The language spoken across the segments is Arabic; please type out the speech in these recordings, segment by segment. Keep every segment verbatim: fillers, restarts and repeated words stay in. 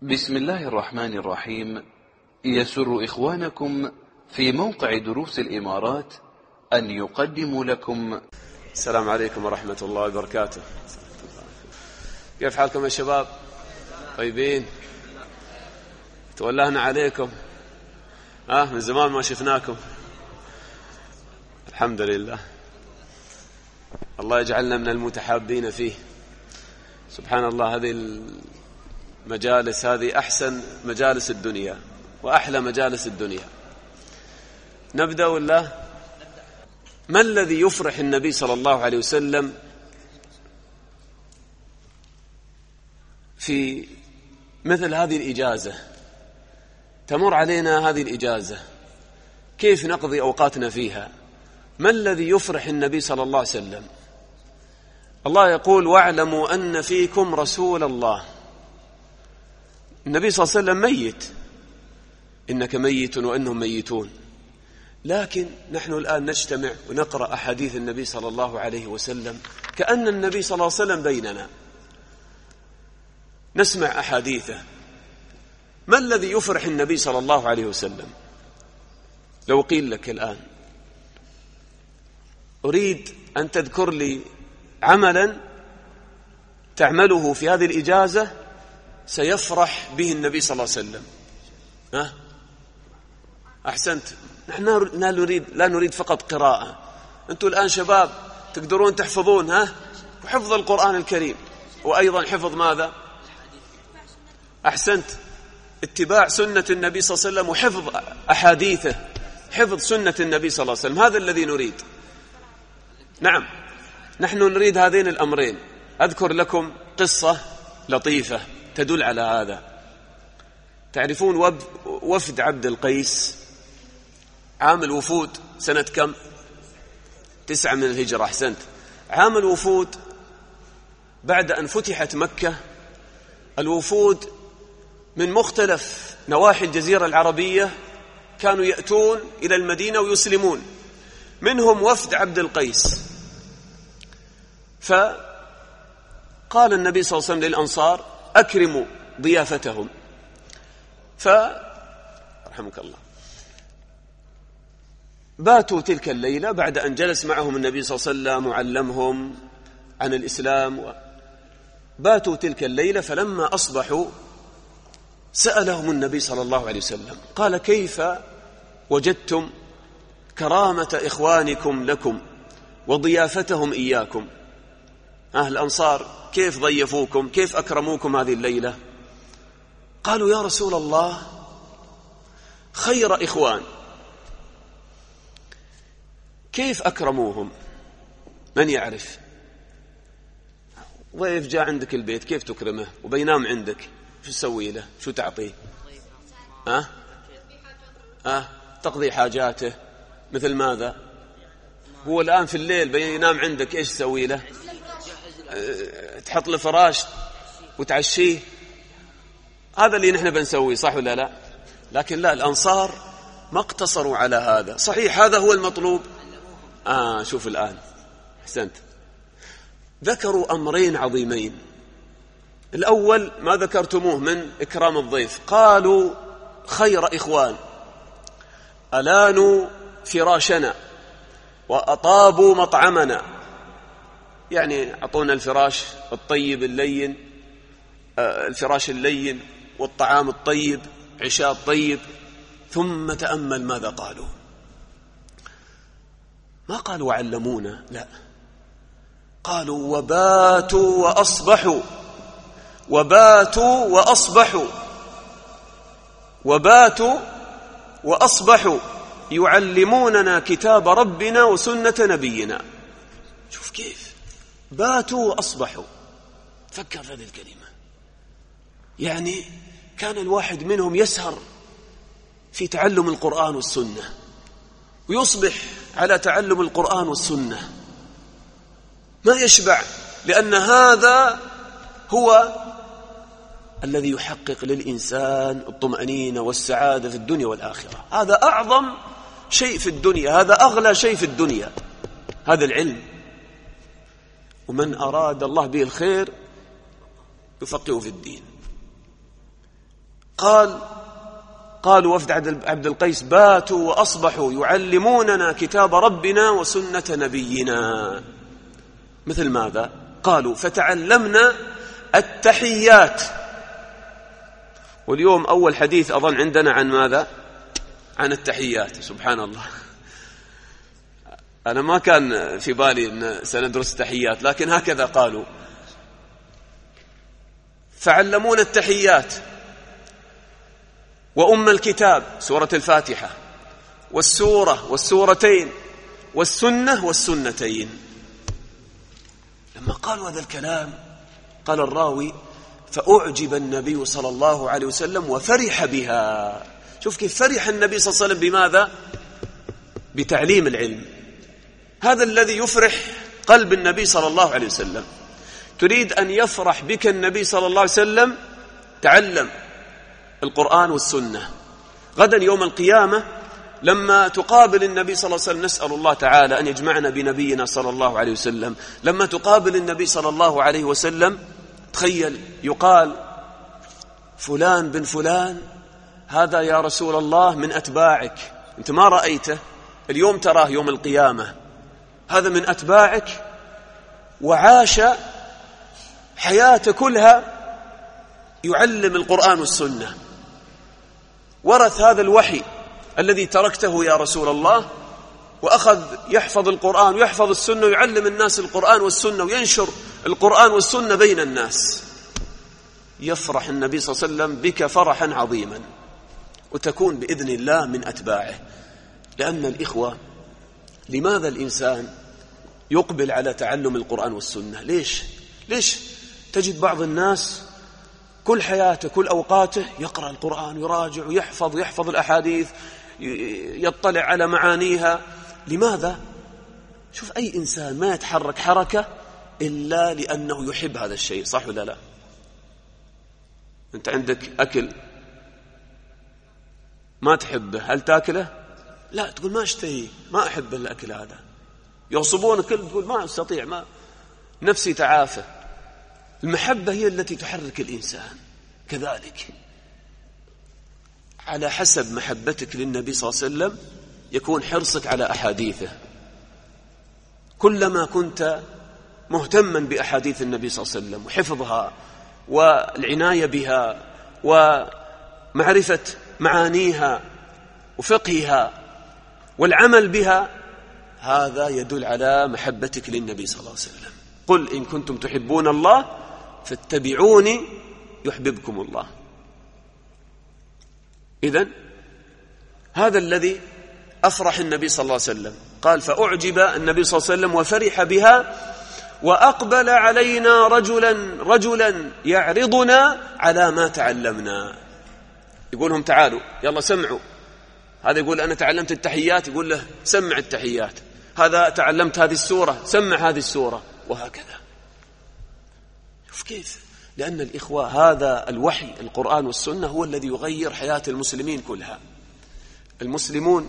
بسم الله الرحمن الرحيم. يسر إخوانكم في موقع دروس الإمارات أن يقدموا لكم. السلام عليكم ورحمة الله وبركاته. كيف حالكم يا شباب؟ طيبين؟ تولهنا عليكم. آه من زمان ما شفناكم. الحمد لله، الله يجعلنا من المتحابين فيه. سبحان الله، هذه المجالس هذه أحسن مجالس الدنيا وأحلى مجالس الدنيا. نبدأ ولا؟ ما الذي يفرح النبي صلى الله عليه وسلم في مثل هذه الإجازة؟ تمر علينا هذه الإجازة، كيف نقضي أوقاتنا فيها؟ ما الذي يفرح النبي صلى الله عليه وسلم؟ الله يقول: واعلموا أن فيكم رسول الله. النبي صلى الله عليه وسلم ميت، إنك ميت وإنهم ميتون، لكن نحن الآن نجتمع ونقرأ أحاديث النبي صلى الله عليه وسلم كأن النبي صلى الله عليه وسلم بيننا، نسمع أحاديثه. ما الذي يفرح النبي صلى الله عليه وسلم؟ لو قيل لك الآن أريد أن تذكر لي عملا تعمله في هذه الإجازة سيفرح به النبي صلى الله عليه وسلم، ها؟ أحسنت. نحن لا نريد لا نريد فقط قراءة. أنتم الآن شباب تقدرون تحفظون، ها؟ وحفظ القرآن الكريم، وأيضا حفظ ماذا؟ أحسنت، اتباع سنة النبي صلى الله عليه وسلم وحفظ أحاديثه، حفظ سنة النبي صلى الله عليه وسلم. هذا الذي نريد. نعم، نحن نريد هذين الأمرين. أذكر لكم قصة لطيفة تدل على هذا. تعرفون وفد عبد القيس عام الوفود سنة كم؟ تسعة من الهجرة. أحسنت. عام الوفود بعد أن فتحت مكة، الوفود من مختلف نواحي الجزيرة العربية كانوا يأتون إلى المدينة ويسلمون، منهم وفد عبد القيس. فقال النبي صلى الله عليه وسلم للأنصار: أكرموا ضيافتهم. فرحمك الله، باتوا تلك الليلة بعد أن جلس معهم النبي صلى الله عليه وسلم وعلمهم عن الإسلام. باتوا تلك الليلة، فلما أصبحوا سألهم النبي صلى الله عليه وسلم قال: كيف وجدتم كرامة إخوانكم لكم وضيافتهم إياكم؟ أهل الأنصار كيف ضيفوكم، كيف أكرموكم هذه الليلة؟ قالوا: يا رسول الله، خير إخوان. كيف أكرموهم؟ من يعرف؟ ضيف جاء عندك البيت، كيف تكرمه وبينام عندك؟ شو تسوي له؟ شو تعطيه؟ أه؟ أه؟ تقضي حاجاته مثل ماذا؟ هو الآن في الليل بينام عندك، إيش تسوي له؟ أه تحط له فراش وتعشيه. هذا اللي نحن بنسويه، صح ولا لا؟ لكن لا، الأنصار ما اقتصروا على هذا. صحيح هذا هو المطلوب. آه شوف الآن، أحسنت. ذكروا أمرين عظيمين. الأول ما ذكرتموه من إكرام الضيف، قالوا: خير إخوان، ألانوا فراشنا وأطابوا مطعمنا. يعني أعطونا الفراش الطيب اللين، آه الفراش اللين والطعام الطيب، عشاء الطيب. ثم تأمل ماذا قالوا. ما قالوا وعلمونا، لا، قالوا: وباتوا وأصبحوا، وباتوا وأصبحوا، وباتوا وأصبحوا يعلموننا كتاب ربنا وسنة نبينا. شوف كيف باتوا وأصبحوا. فكر في هذه الكلمة. يعني كان الواحد منهم يسهر في تعلم القرآن والسنة، ويصبح على تعلم القرآن والسنة، ما يشبع، لأن هذا هو الذي يحقق للإنسان الطمأنينة والسعادة في الدنيا والآخرة. هذا أعظم شيء في الدنيا، هذا أغلى شيء في الدنيا، هذا العلم. ومن أراد الله به الخير يفقهه في الدين. قال قالوا وفد عبد القيس باتوا وأصبحوا يعلموننا كتاب ربنا وسنة نبينا. مثل ماذا؟ قالوا فتعلمنا التحيات. واليوم أول حديث أظن عندنا عن ماذا؟ عن التحيات. سبحان الله، أنا ما كان في بالي أن سندرس التحيات، لكن هكذا قالوا. فعلمونا التحيات وأم الكتاب سورة الفاتحة والسورة والسورتين والسنة والسنتين. لما قالوا هذا الكلام قال الراوي فأعجب النبي صلى الله عليه وسلم وفرح بها. شوف كيف فرح النبي صلى الله عليه وسلم بماذا؟ بتعليم العلم. هذا الذي يفرح قلب النبي صلى الله عليه وسلم. تريد أن يفرح بك النبي صلى الله عليه وسلم، تعلم القرآن والسنة. غدا يوم القيامة لما تقابل النبي صلى الله عليه وسلم، نسأل الله تعالى أن يجمعنا بنبينا صلى الله عليه وسلم، لما تقابل النبي صلى الله عليه وسلم تخيل يقال فلان بن فلان هذا يا رسول الله من أتباعك، أنت ما رأيته، اليوم تراه يوم القيامة، هذا من أتباعك وعاش حياته كلها يعلم القرآن والسنة، ورث هذا الوحي الذي تركته يا رسول الله، وأخذ يحفظ القرآن ويحفظ السنة ويعلم الناس القرآن والسنة وينشر القرآن والسنة بين الناس. يفرح النبي صلى الله عليه وسلم بك فرحا عظيما، وتكون بإذن الله من أتباعه. لأن الإخوة، لماذا الإنسان يقبل على تعلم القرآن والسنة؟ ليش؟ ليش تجد بعض الناس كل حياته كل أوقاته يقرأ القرآن يراجع ويحفظ يحفظ الأحاديث يطلع على معانيها؟ لماذا؟ شوف أي إنسان ما يتحرك حركة إلا لأنه يحب هذا الشيء، صح ولا لا؟ أنت عندك أكل ما تحبه، هل تأكله؟ لا، تقول ما اشتهي، ما أحب الأكل هذا. يغصبون كل تقول ما أستطيع، ما نفسي تعافى. المحبة هي التي تحرك الإنسان. كذلك على حسب محبتك للنبي صلى الله عليه وسلم يكون حرصك على أحاديثه. كلما كنت مهتما بأحاديث النبي صلى الله عليه وسلم وحفظها والعناية بها ومعرفة معانيها وفقهها والعمل بها، هذا يدل على محبتك للنبي صلى الله عليه وسلم. قل إن كنتم تحبون الله فاتبعوني يحببكم الله. إذن هذا الذي أفرح النبي صلى الله عليه وسلم. قال فأعجب النبي صلى الله عليه وسلم وفرح بها، وأقبل علينا رجلا رجلا يعرضنا على ما تعلمنا. يقولهم تعالوا يلا سمعوا. هذا يقول أنا تعلمت التحيات، يقول له سمع التحيات. هذا تعلمت هذه السورة، سمع هذه السورة، وهكذا. شوف كيف، لأن الإخوة هذا الوحي القرآن والسنة هو الذي يغير حياة المسلمين كلها. المسلمون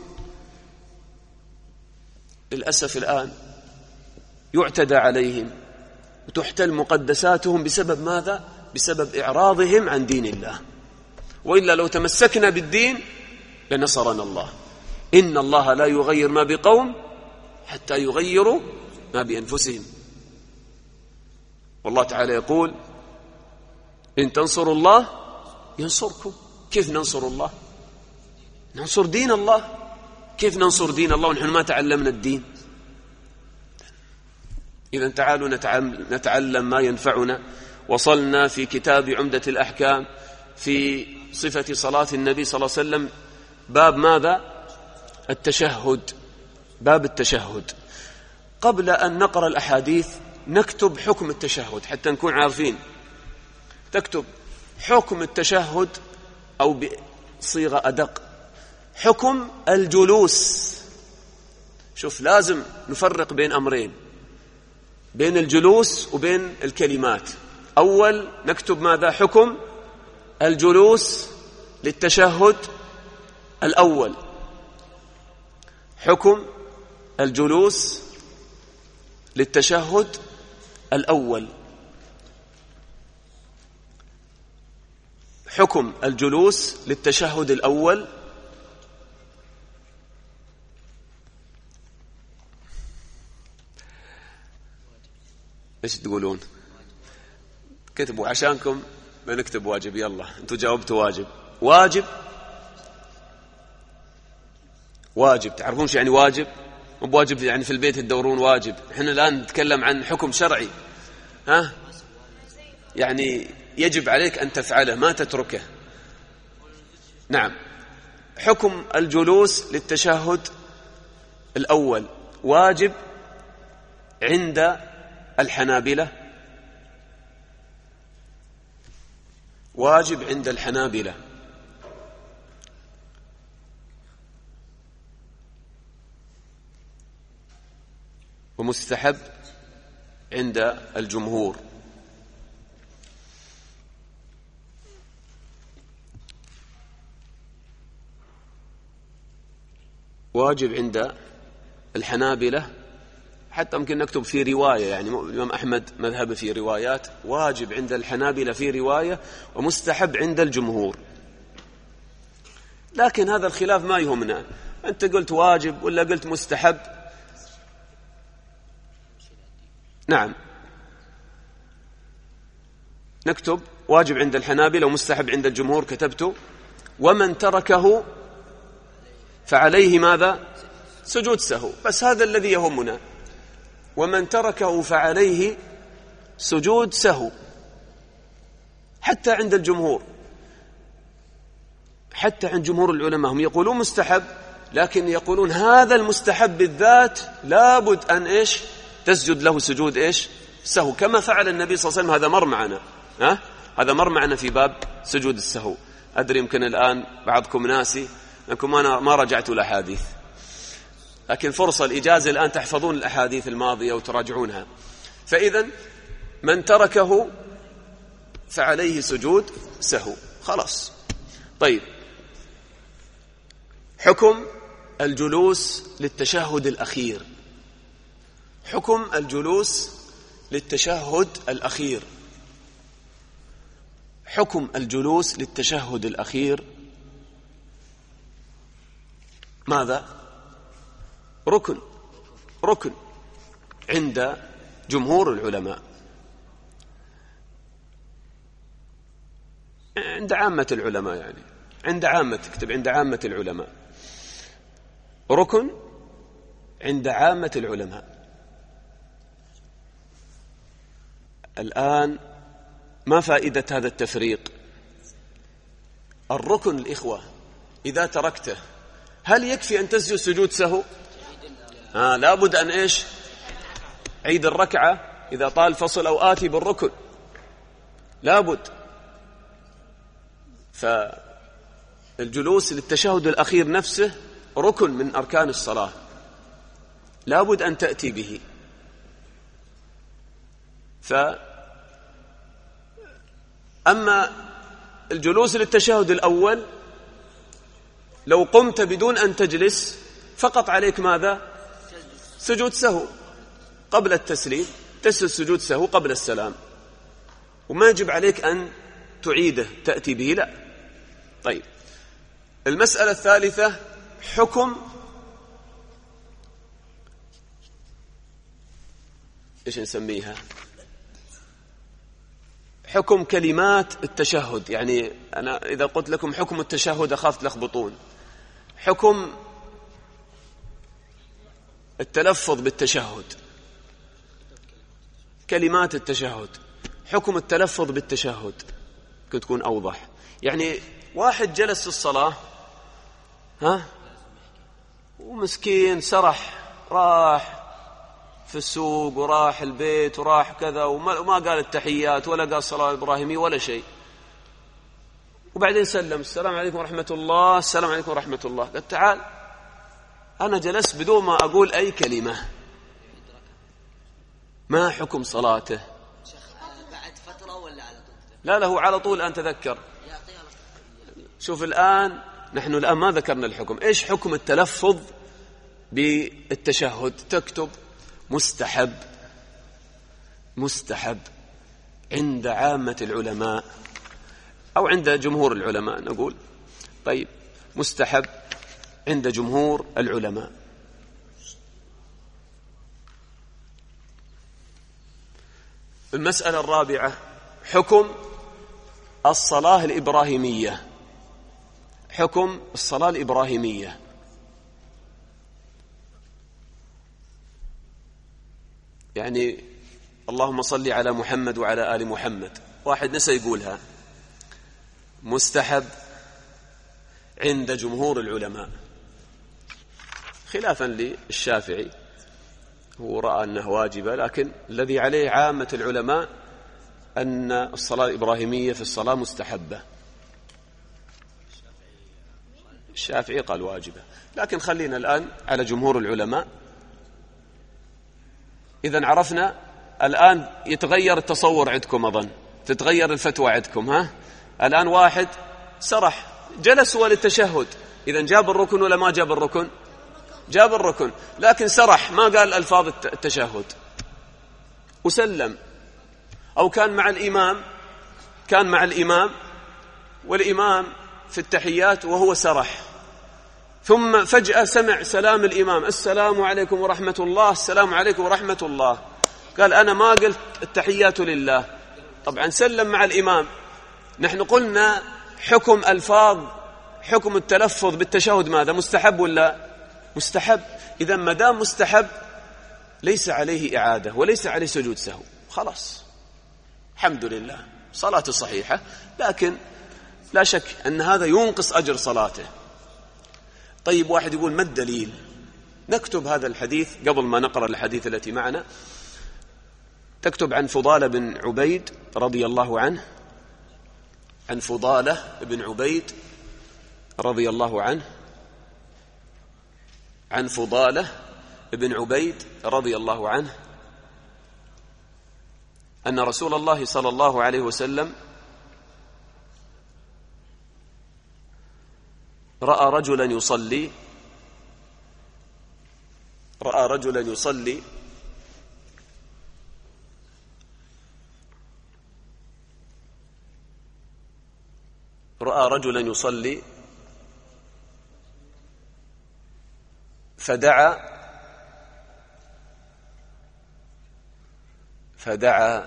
للأسف الآن يعتدى عليهم وتحتل مقدساتهم بسبب ماذا؟ بسبب إعراضهم عن دين الله. وإلا لو تمسكنا بالدين لنصرنا الله. إن الله لا يغير ما بقوم حتى يغيروا ما بأنفسهم. والله تعالى يقول إن تنصروا الله ينصركم. كيف ننصر الله؟ ننصر دين الله. كيف ننصر دين الله ونحن ما تعلمنا الدين؟ إذا تعالوا نتعلم ما ينفعنا. وصلنا في كتاب عمدة الأحكام في صفة صلاة النبي صلى الله عليه وسلم، باب ماذا؟ التشهد، باب التشهد. قبل أن نقرأ الأحاديث نكتب حكم التشهد حتى نكون عارفين. تكتب حكم التشهد أو بصيغة أدق حكم الجلوس. شوف، لازم نفرق بين أمرين، بين الجلوس وبين الكلمات. أول نكتب ماذا؟ حكم الجلوس للتشهد الأول. حكم الجلوس للتشهد الأول. حكم الجلوس للتشهد الأول ايش تقولون؟ كتبوا عشانكم بنكتب واجب. يلا انتوا جاوبتوا واجب. واجب واجب تعرفون شو يعني واجب؟ مو بواجب يعني في البيت تدورون واجب. احنا الآن نتكلم عن حكم شرعي، ها يعني يجب عليك أن تفعله ما تتركه. نعم. حكم الجلوس للتشهد الأول واجب عند الحنابلة، واجب عند الحنابلة، ومستحب عند الجمهور. واجب عند الحنابلة، حتى ممكن نكتب في رواية، يعني الإمام أحمد مذهب في روايات، واجب عند الحنابلة في رواية، ومستحب عند الجمهور. لكن هذا الخلاف ما يهمنا، أنت قلت واجب ولا قلت مستحب. نعم، نكتب واجب عند الحنابلة ومستحب عند الجمهور. كتبته ومن تركه فعليه ماذا؟ سجود سهو. بس هذا الذي يهمنا، ومن تركه فعليه سجود سهو. حتى عند الجمهور، حتى عند جمهور العلماء هم يقولون مستحب، لكن يقولون هذا المستحب بالذات لابد أن إيش تسجد له سجود إيش سهو، كما فعل النبي صلى الله عليه وسلم. هذا مر معنا، ها هذا مر معنا في باب سجود السهو. أدري يمكن الآن بعضكم ناسي أنكم أنا ما رجعت الأحاديث، لكن فرصة الإجازة الآن تحفظون الأحاديث الماضية وتراجعونها. فإذا من تركه فعليه سجود سهو، خلاص. طيب، حكم الجلوس للتشهد الأخير. حكم الجلوس للتشهد الأخير. حكم الجلوس للتشهد الأخير ماذا؟ ركن، ركن عند جمهور العلماء، عند عامة العلماء، يعني عند عامة، تكتب عند عامة العلماء، ركن عند عامة العلماء. الآن ما فائدة هذا التفريق؟ الركن الإخوة إذا تركته هل يكفي أن تسجد سجود سهو؟ آه لابد أن إيش عيد الركعة إذا طال فصل أو آتي بالركن، لابد. فالجلوس للتشهد الأخير نفسه ركن من أركان الصلاة، لابد أن تأتي به. فأما الجلوس للتشهد الأول لو قمت بدون أن تجلس فقط عليك ماذا؟ سجود سهو قبل التسليم، تسجد سجود سهو قبل السلام، وما يجب عليك أن تعيده تأتي به، لا. طيب، المسألة الثالثة حكم إيش نسميها؟ حكم كلمات التشهد. يعني أنا إذا قلت لكم حكم التشهد أخاف تلخبطون. حكم التلفظ بالتشهد، كلمات التشهد، حكم التلفظ بالتشهد كنت تكون أوضح. يعني واحد جلس في الصلاة، ها ومسكين سرح، راح في السوق وراح البيت وراح كذا، وما قال التحيات ولا قال الصلاة الإبراهيمية ولا شيء، وبعدين سلم السلام عليكم ورحمة الله، السلام عليكم ورحمة الله. قال تعال أنا جلست بدون ما أقول أي كلمة، ما حكم صلاته؟ بعد فترة ولا على طول؟ لا له على طول. أن تذكر، شوف الآن نحن الآن ما ذكرنا الحكم. إيش حكم التلفظ بالتشهد؟ تكتب مستحب، مستحب عند عامة العلماء، أو عند جمهور العلماء نقول طيب مستحب عند جمهور العلماء. المسألة الرابعة حكم الصلاة الإبراهيمية. حكم الصلاة الإبراهيمية. يعني اللهم صل على محمد وعلى آل محمد، واحد نسى يقولها، مستحب عند جمهور العلماء خلافا للشافعي، هو رأى أنه واجبة، لكن الذي عليه عامة العلماء أن الصلاة الإبراهيمية في الصلاة مستحبة. الشافعي قال واجبة، لكن خلينا الآن على جمهور العلماء. إذن عرفنا الآن يتغير التصور عندكم، أظن تتغير الفتوى عندكم. ها الآن واحد سرح جلس وللتشهد، إذن جاب الركن ولا ما جاب الركن؟ جاب الركن، لكن سرح ما قال ألفاظ التشهد وسلم، أو كان مع الإمام كان مع الإمام والإمام في التحيات وهو سرح، ثم فجأة سمع سلام الإمام، السلام عليكم ورحمة الله، السلام عليكم ورحمة الله، قال أنا ما قلت التحيات لله، طبعا سلم مع الإمام. نحن قلنا حكم ألفاظ، حكم التلفظ بالتشهد ماذا؟ مستحب ولا مستحب؟ إذا ما دام مستحب ليس عليه إعادة وليس عليه سجود سهو، خلاص الحمد لله صلاته صحيحة، لكن لا شك أن هذا ينقص أجر صلاته. طيب واحد يقول ما الدليل؟ نكتب هذا الحديث قبل ما نقرأ الحديث التي معنا. تكتب عن فضالة بن عبيد رضي الله عنه، عن فضالة بن عبيد رضي الله عنه، عن فضالة بن عبيد رضي الله عنه أن رسول الله صلى الله عليه وسلم رأى رجلا يصلي رأى رجلا يصلي رأى رجلا يصلي فدعا فدعا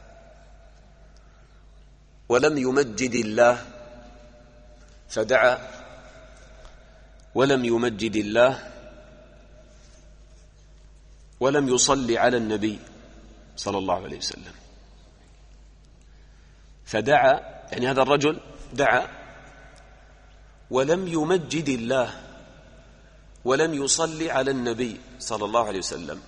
ولم يمجد الله فدعا ولم يمجد الله ولم يصلي على النبي صلى الله عليه وسلم. فدعا يعني هذا الرجل دعا ولم يمجد الله ولم يصلي على النبي صلى الله عليه وسلم.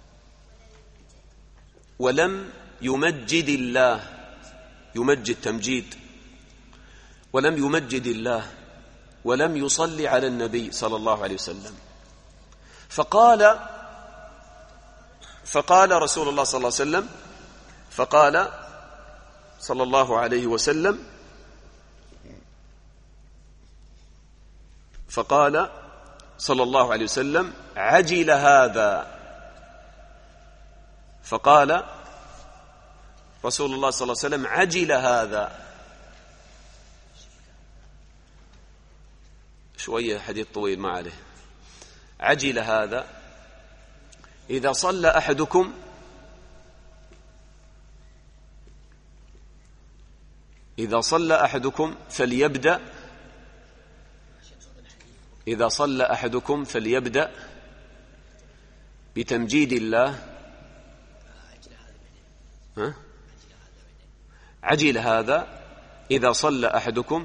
ولم يمجد الله، يمجد تمجيد، ولم يمجد الله ولم يصلي على النبي صلى الله عليه وسلم. فقال فقال رسول الله صلى الله عليه وسلم فقال صلى الله عليه وسلم فقال صلى الله عليه وسلم عجل هذا. فقال رسول الله صلى الله عليه وسلم عجل هذا. شوية حديث طويل ما عليه. عجل هذا إذا صلى أحدكم إذا صلى أحدكم فليبدأ إذا صلى أحدكم فليبدأ بتمجيد الله. ها؟ عجل هذا إذا صلى أحدكم.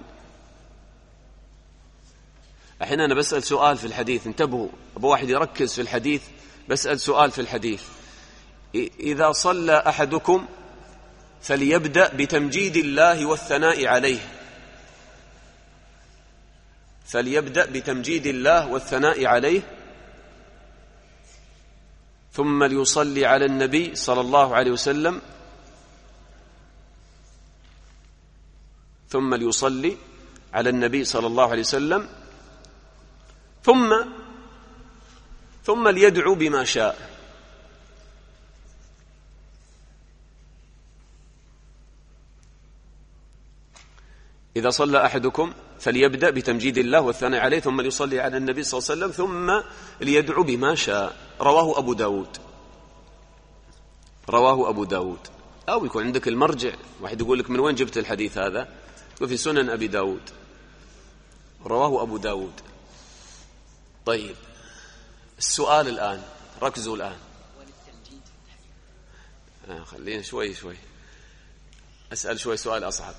الحين أنا بسأل سؤال في الحديث، انتبهوا، أبو واحد يركز في الحديث، بسأل سؤال في الحديث. إذا صلى أحدكم فليبدأ بتمجيد الله والثناء عليه، فليبدأ بتمجيد الله والثناء عليه، ثم ليصلي على النبي صلى الله عليه وسلم، ثم ليصلي على النبي صلى الله عليه وسلم، ثم ثم ليدعو بما شاء. إذا صلى أحدكم فليبدأ بتمجيد الله والثناء عليه ثم ليصلي على النبي صلى الله عليه وسلم ثم ليدعو بما شاء. رواه أبو داود. رواه أبو داود. أو يكون عندك المرجع، واحد يقول لك من وين جبت الحديث هذا؟ وفي سنن أبي داود. رواه أبو داود. طيب السؤال الآن، ركزوا الآن. آه خلينا شوي شوي أسأل شوي سؤال أصعب.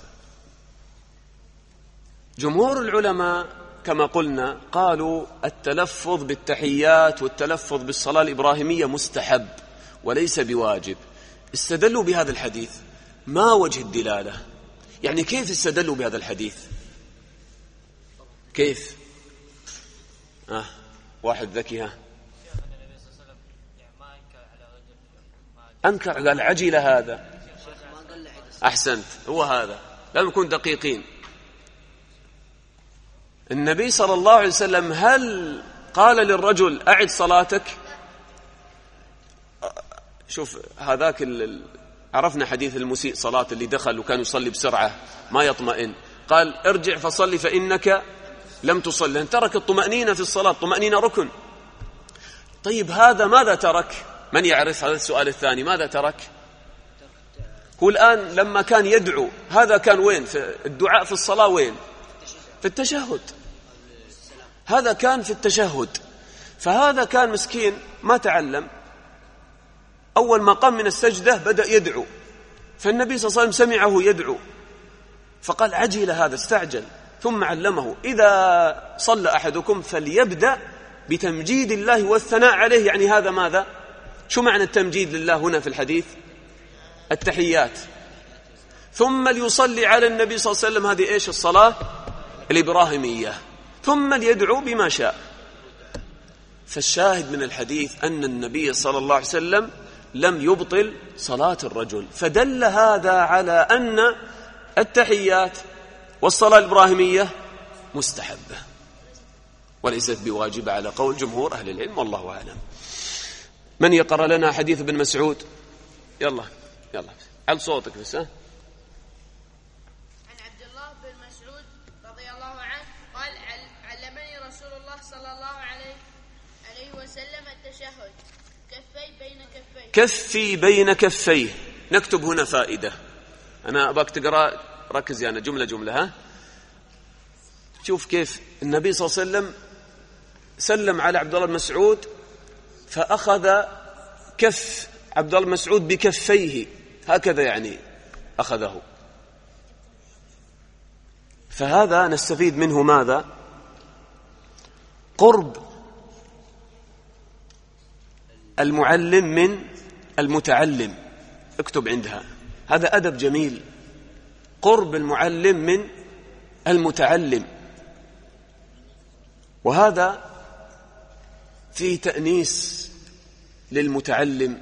جمهور العلماء كما قلنا قالوا التلفظ بالتحيات والتلفظ بالصلاة الإبراهيمية مستحب وليس بواجب. استدلوا بهذا الحديث. ما وجه الدلالة؟ يعني كيف استدلوا بهذا الحديث؟ كيف؟ آه واحد ذكي. ها أنكر، قال عجل هذا. أحسنت، هو هذا. لازم نكون دقيقين. النبي صلى الله عليه وسلم هل قال للرجل أعد صلاتك؟ شوف هذاك ال... عرفنا حديث المسيء صلاة اللي دخل وكان يصلي بسرعة ما يطمئن، قال ارجع فصلي فإنك لم تصل، لأن ترك الطمأنينة في الصلاة. الطمأنينة ركن. طيب هذا ماذا ترك؟ من يعرف هذا السؤال الثاني؟ ماذا ترك؟ هو الآن لما كان يدعو هذا كان وين؟ في الدعاء في الصلاة وين؟ في التشهد. هذا كان في التشهد. فهذا كان مسكين ما تعلم، أول ما قام من السجدة بدأ يدعو، فالنبي صلى الله عليه وسلم سمعه يدعو فقال عجل هذا، استعجل، ثم علمه إذا صلى أحدكم فليبدأ بتمجيد الله والثناء عليه. يعني هذا ماذا؟ شو معنى التمجيد لله هنا في الحديث؟ التحيات. ثم ليصلي على النبي صلى الله عليه وسلم، هذه إيش؟ الصلاة الإبراهيمية. ثم ليدعو بما شاء. فالشاهد من الحديث أن النبي صلى الله عليه وسلم لم يبطل صلاة الرجل، فدل هذا على أن التحيات والصلاة الإبراهيمية مستحبة وليست بواجبة على قول جمهور أهل العلم، والله أعلم. من يقرأ لنا حديث ابن مسعود؟ يلا يلا على صوتك بس. ها كفي بين كفيه. نكتب هنا فائدة، أنا أباك تقرأ، ركز يعني جملة جملة. ها شوف كيف النبي صلى الله عليه وسلم سلم على عبد الله بن مسعود فأخذ كف عبد الله بن مسعود بكفيه هكذا، يعني أخذه. فهذا نستفيد منه ماذا؟ قرب المعلم من المتعلم. اكتب عندها، هذا أدب جميل. قرب المعلم من المتعلم، وهذا في تأنيس للمتعلم،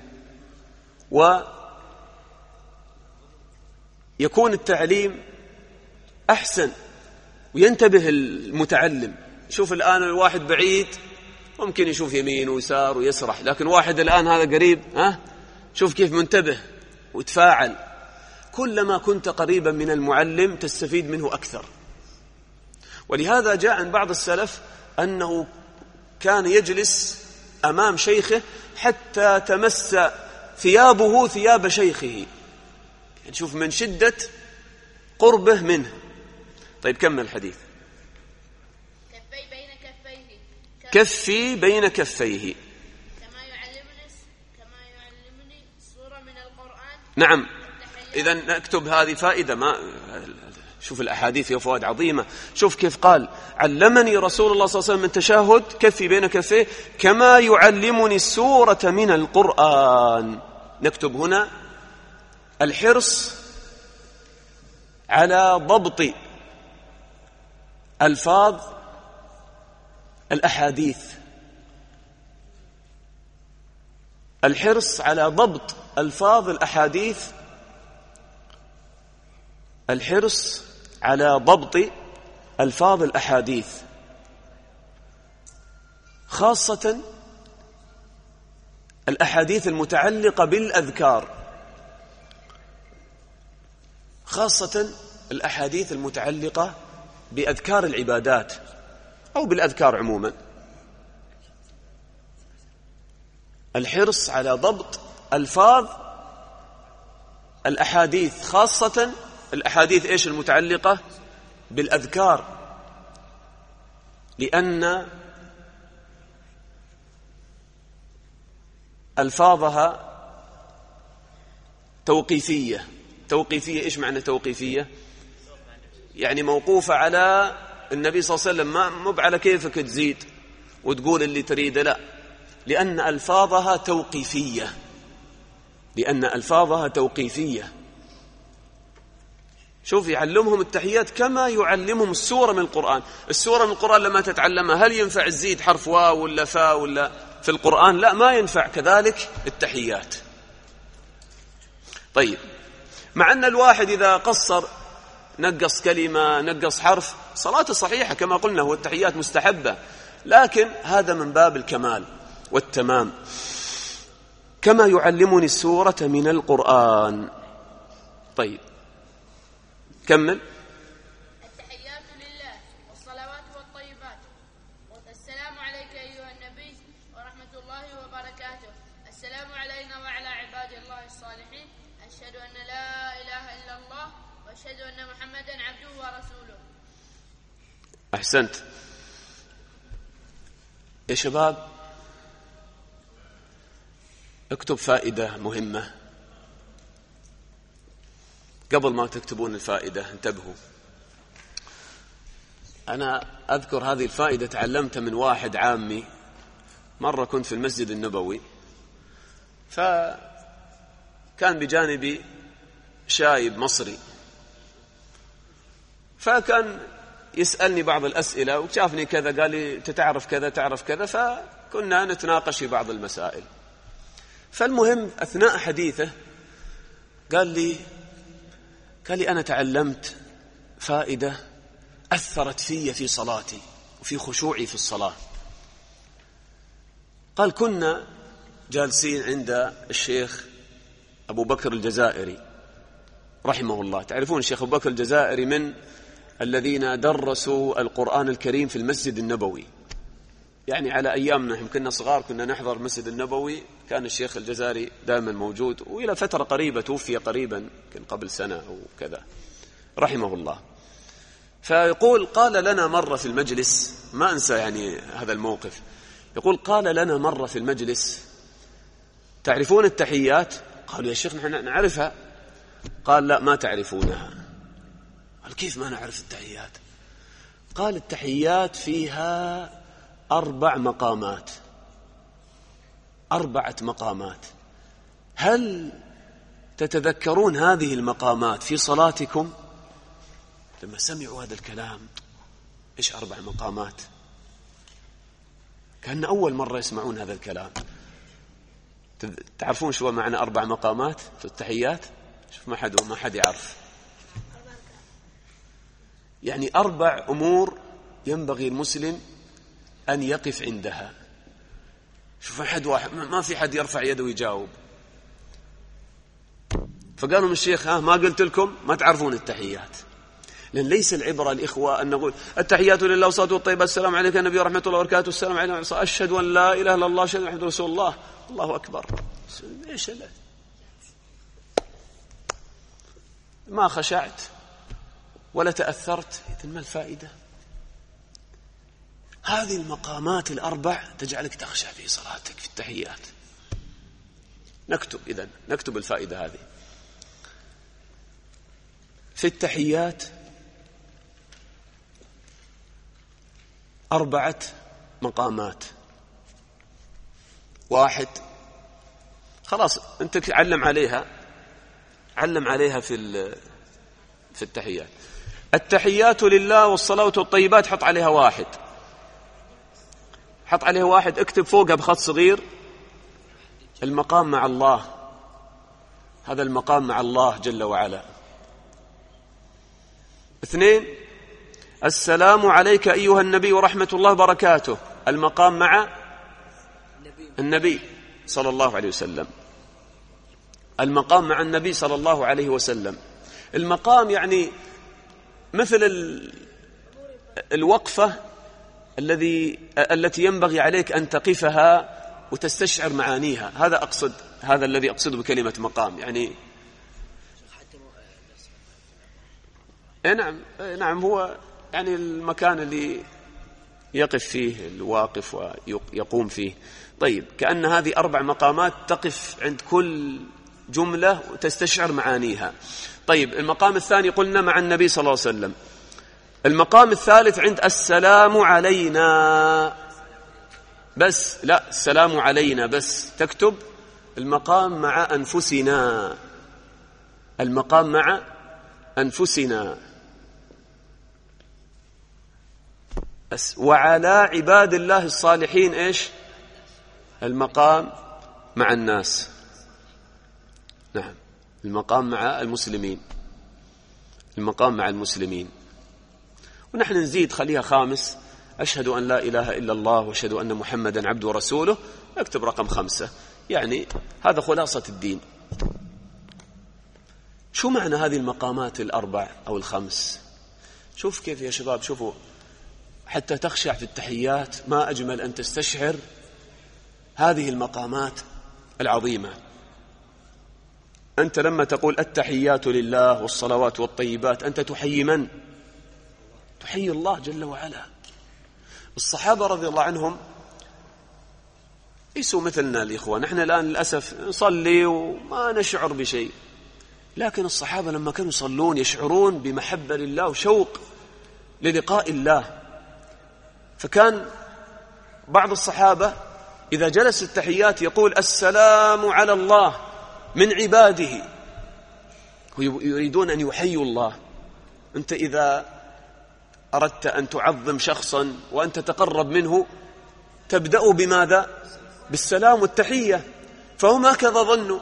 ويكون التعليم أحسن وينتبه المتعلم. شوف الآن الواحد بعيد ممكن يشوف يمين ويسار ويسرح، لكن واحد الآن هذا قريب، ها شوف كيف منتبه وتفاعل. كلما كنت قريبا من المعلم تستفيد منه أكثر. ولهذا جاء عن بعض السلف أنه كان يجلس أمام شيخه حتى تمس ثيابه ثياب شيخه، يعني شوف من شدة قربه منه. طيب كمل الحديث. كفي بين كفيه كفي بين كفيه كما يعلمني كما يعلمني سورة من القرآن. نعم، إذا نكتب هذه فائدة. ما شوف الأحاديث فيها فوائد عظيمة. شوف كيف قال علمني رسول الله صلى الله عليه وسلم من تشهد كفي بين كفيه كما يعلمني السورة من القرآن. نكتب هنا الحرص على ضبط ألفاظ الأحاديث، الحرص على ضبط ألفاظ الأحاديث، الحرص على ضبط ألفاظ الأحاديث، خاصة الأحاديث المتعلقة بالأذكار، خاصة الأحاديث المتعلقة بأذكار العبادات أو بالأذكار عموما، الحرص على ضبط ألفاظ الأحاديث، خاصة الأحاديث إيش المتعلقة بالأذكار، لأن ألفاظها توقيفية. توقيفية إيش معنى توقيفية؟ يعني موقوفة على النبي صلى الله عليه وسلم، ما مو على كيفك تزيد وتقول اللي تريده، لا، لأن ألفاظها توقيفية، لأن ألفاظها توقيفية. شوف، يعلمهم التحيات كما يعلمهم السورة من القرآن. السورة من القرآن لما تتعلمها هل ينفع تزيد حرف واو ولا فاء ولا في القرآن؟ لا، ما ينفع. كذلك التحيات. طيب، مع أن الواحد إذا قصر نقص كلمة نقص حرف صلاته صحيحة كما قلنا، والتحيات مستحبة، لكن هذا من باب الكمال والتمام، كما يعلمني السورة من القرآن. طيب كمل. التحيات لله والصلوات والطيبات، السلام عليك أيها النبي ورحمة الله وبركاته، السلام علينا وعلى عباد الله الصالحين، أشهد أن لا إله إلا الله وأشهد أن محمدا عبده ورسوله. أحسنت يا شباب. اكتب فائدة مهمة قبل ما تكتبون الفائدة، انتبهوا. أنا أذكر هذه الفائدة تعلمتها من واحد عامي. مرة كنت في المسجد النبوي، فكان بجانبي شايب مصري، فكان يسألني بعض الأسئلة وشافني كذا، قال لي تتعرف كذا تعرف كذا، فكنا نتناقش في بعض المسائل. فالمهم أثناء حديثه قال لي قال لي أنا تعلمت فائدة أثرت في في صلاتي وفي خشوعي في الصلاة. قال كنا جالسين عند الشيخ أبو بكر الجزائري رحمه الله. تعرفون الشيخ أبو بكر الجزائري من الذين درسوا القرآن الكريم في المسجد النبوي، يعني على أيامنا هم كنا صغار كنا نحضر المسجد النبوي، كان الشيخ الجزائري دائما موجود، وإلى فترة قريبة توفي قريبا كان قبل سنة أو كذا رحمه الله. فيقول قال لنا مرة في المجلس، ما أنسى يعني هذا الموقف، يقول قال لنا مرة في المجلس تعرفون التحيات؟ قالوا يا شيخ نحن نعرفها. قال لا ما تعرفونها. قال كيف ما نعرف التحيات؟ قال التحيات فيها أربع مقامات، أربعة مقامات. هل تتذكرون هذه المقامات في صلاتكم؟ لما سمعوا هذا الكلام، إيش أربع مقامات؟ كأن أول مرة يسمعون هذا الكلام. تعرفون شو معنى أربع مقامات في التحيات؟ شوف ما حد ما حد يعرف. يعني أربع أمور ينبغي المسلم أن يقف عندها. شوف حد واحد ما في حد يرفع يده ويجاوب. فقالوا من الشيخ ها ما قلت لكم ما تعرفون التحيات. لأن ليس العبرة الإخوة أن نقول التحيات لله والصلاة والطيبات، السلام عليك النبي ورحمة الله وبركاته، السلام عليكم أشهد أن لا إله إلا الله، أشهد أن محمدا رسول الله، الله أكبر. إيش لا ما خشعت ولا تأثرت، إذن ما الفائدة؟ هذه المقامات الأربع تجعلك تخشع في صلاتك في التحيات. نكتب إذن نكتب الفائدة هذه في التحيات. أربعة مقامات. واحد، خلاص أنت علم عليها علم عليها في في التحيات. التحيات لله والصلاة والطيبات حط عليها واحد، حط عليها واحد، اكتب فوقها بخط صغير المقام مع الله. هذا المقام مع الله جل وعلا. اثنين، السلام عليك أيها النبي ورحمة الله وبركاته، المقام مع النبي صلى الله عليه وسلم. المقام مع النبي صلى الله عليه وسلم. المقام يعني مثل الوقفة الذي التي ينبغي عليك أن تقفها وتستشعر معانيها. هذا أقصد، هذا الذي أقصده بكلمة مقام. يعني إيه نعم إيه نعم هو يعني المكان اللي يقف فيه الواقف ويقوم فيه. طيب، كأن هذه أربع مقامات تقف عند كل جملة وتستشعر معانيها. طيب، المقام الثاني قلنا مع النبي صلى الله عليه وسلم. المقام الثالث عند السلام علينا بس، لا السلام علينا بس، تكتب المقام مع أنفسنا، المقام مع أنفسنا. وعلى عباد الله الصالحين إيش؟ المقام مع الناس. نعم، المقام مع المسلمين، المقام مع المسلمين. ونحن نزيد خليها خامس، أشهد أن لا إله إلا الله وأشهد أن محمدا عبده ورسوله، اكتب رقم خمسة. يعني هذا خلاصة الدين. شو معنى هذه المقامات الأربع أو الخمس؟ شوف كيف يا شباب، شوفوا حتى تخشع في التحيات، ما أجمل أن تستشعر هذه المقامات العظيمة. أنت لما تقول التحيات لله والصلوات والطيبات، أنت تحيي من؟ تحيي الله جل وعلا. الصحابة رضي الله عنهم ليسوا مثلنا الإخوة. نحن الآن للأسف نصلي وما نشعر بشيء، لكن الصحابة لما كانوا يصلون يشعرون بمحبة لله وشوق للقاء الله. فكان بعض الصحابة إذا جلس التحيات يقول السلام على الله من عباده، ويريدون أن يحيوا الله. أنت إذا أردت أن تعظم شخصا وأن تتقرب منه تبدأ بماذا؟ بالسلام والتحية. فهم هكذا ظنوا،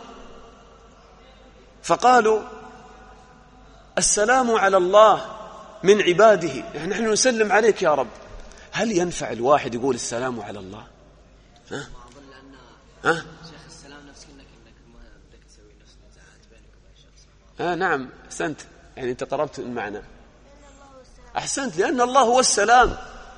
فقالوا السلام على الله من عباده، يعني نحن نسلم عليك يا رب. هل ينفع الواحد يقول السلام على الله؟ ها؟ ها؟ شيخ السلام نفسك انك انك ما بدك تسوي نفس النزاعات بينك وبين شخص. اه نعم، احسنت، يعني انت قربت المعنى. احسنت، لان الله هو السلام.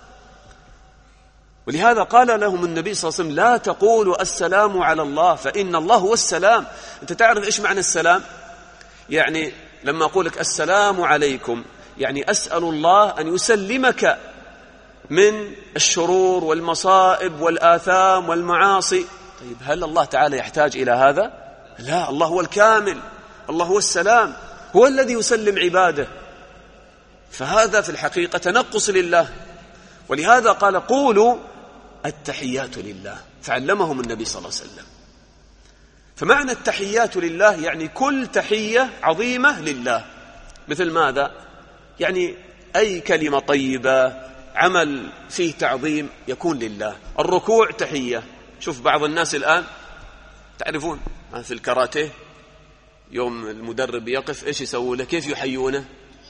ولهذا قال لهم النبي صلى الله عليه وسلم لا تقولوا السلام على الله فإن الله هو السلام. انت تعرف ايش معنى السلام؟ يعني لما اقول لك السلام عليكم، يعني اسأل الله ان يسلمك من الشرور والمصائب والآثام والمعاصي. طيب، هل الله تعالى يحتاج إلى هذا؟ لا، الله هو الكامل، الله هو السلام، هو الذي يسلم عباده. فهذا في الحقيقة تنقص لله. ولهذا قال قولوا التحيات لله، فعلمهم النبي صلى الله عليه وسلم. فمعنى التحيات لله يعني كل تحية عظيمة لله. مثل ماذا؟ يعني أي كلمة طيبة، عمل فيه تعظيم يكون لله. الركوع تحية. شوف بعض الناس الآن تعرفون في الكاراتيه يوم المدرب يقف إيش يسووا له؟ كيف يحيونه؟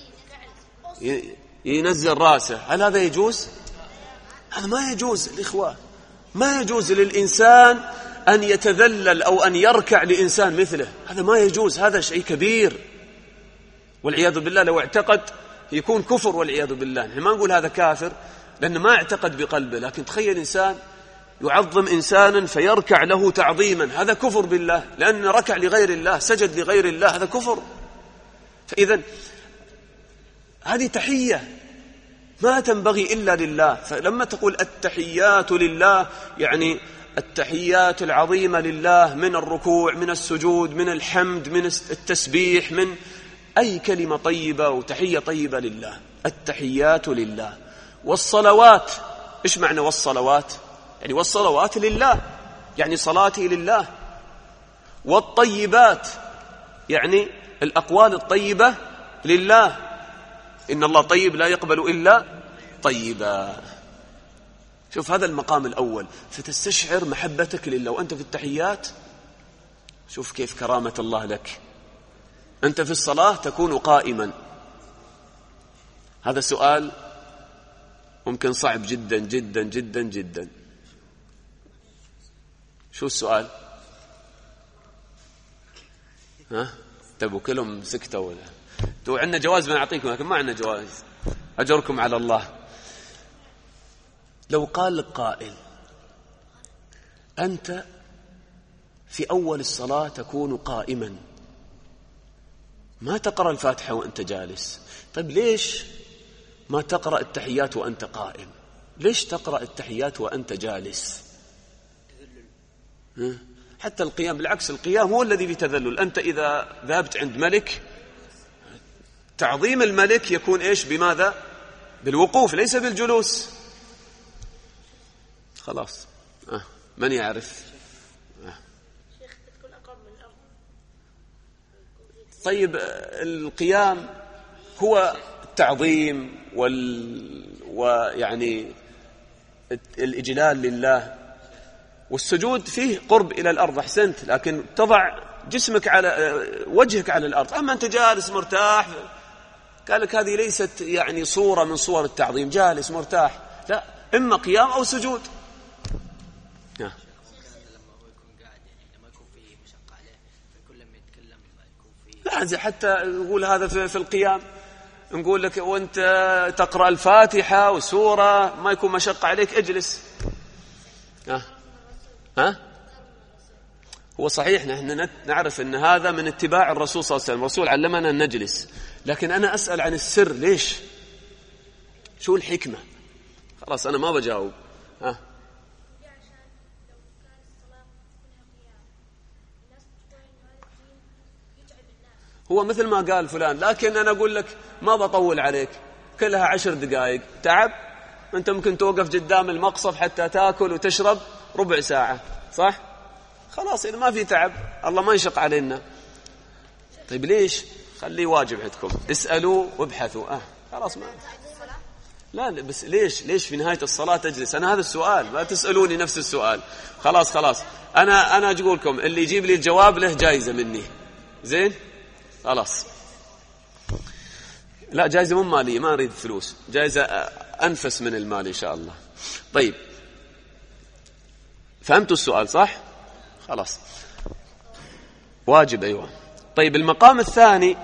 ينزل راسه. هل هذا يجوز؟ هذا ما يجوز الإخوة. ما يجوز للإنسان أن يتذلل أو أن يركع لإنسان مثله، هذا ما يجوز، هذا شيء كبير والعياذ بالله. لو اعتقد يكون كفر والعياذ بالله. نحن ما نقول هذا كافر لأنه ما اعتقد بقلبه، لكن تخيل إنسان يعظم إنسانا فيركع له تعظيما، هذا كفر بالله، لأنه ركع لغير الله، سجد لغير الله، هذا كفر. فإذا هذه تحية ما تنبغي إلا لله. فلما تقول التحيات لله يعني التحيات العظيمة لله، من الركوع، من السجود، من الحمد، من التسبيح، من أي كلمة طيبة وتحية طيبة لله. التحيات لله. والصلوات، إيش معنى والصلوات؟ يعني والصلوات لله، يعني صلاتي لله. والطيبات يعني الأقوال الطيبة لله، إن الله طيب لا يقبل إلا طيبا. شوف هذا المقام الأول، فتستشعر محبتك لله وأنت في التحيات. شوف كيف كرامة الله لك. أنت في الصلاة تكون قائما. هذا سؤال ممكن صعب جدا جدا جدا جدا. شو السؤال؟ ها؟ تبوا كلهم سكتوا ولا؟ تو عندنا جواز بنعطيكم لكن ما عندنا جواز، أجركم على الله. لو قال لك قائل أنت في أول الصلاة تكون قائما ما تقرأ الفاتحة وأنت جالس، طيب ليش ما تقرأ التحيات وأنت قائم؟ ليش تقرأ التحيات وأنت جالس؟ حتى القيام بالعكس، القيام هو الذي في تذلل. أنت إذا ذهبت عند ملك تعظيم الملك يكون إيش؟ بماذا؟ بالوقوف ليس بالجلوس. خلاص آه. من يعرف؟ آه. طيب القيام هو التعظيم وال... ويعني الإجلال لله، والسجود فيه قرب إلى الأرض، أحسنت، لكن تضع جسمك على وجهك على الأرض. أما أنت جالس مرتاح، قال لك هذه ليست يعني صورة من صور التعظيم، جالس مرتاح، لا، إما قيام أو سجود. لا حتى نقول هذا في القيام، نقول لك وانت تقرأ الفاتحة وسورة ما يكون مشقة عليك اجلس. ها ها هو صحيح نحن نعرف ان هذا من اتباع الرسول صلى الله عليه وسلم، الرسول علمنا ان نجلس، لكن انا اسأل عن السر، ليش؟ شو الحكمة؟ خلاص انا ما بجاوب. ها هو مثل ما قال فلان، لكن أنا أقول لك ما بطول عليك، كلها عشر دقائق تعب، أنت ممكن توقف قدام المقصف حتى تأكل وتشرب ربع ساعة، صح؟ خلاص إذا ما في تعب الله ما يشق علينا. طيب ليش؟ خليه واجب عندكم، اسألوا وابحثوا. آه خلاص ما لا بس ليش ليش في نهاية الصلاة تجلس؟ أنا هذا السؤال، ما تسألوني نفس السؤال. خلاص خلاص أنا أنا أقول لكم اللي يجيب لي الجواب له جائزة مني، زين؟ خلاص لا جائزة مو مالية، ما أريد فلوس، جائزة أنفس من المال إن شاء الله. طيب فهمتوا السؤال صح؟ خلاص واجب أيوة. طيب المقام الثاني،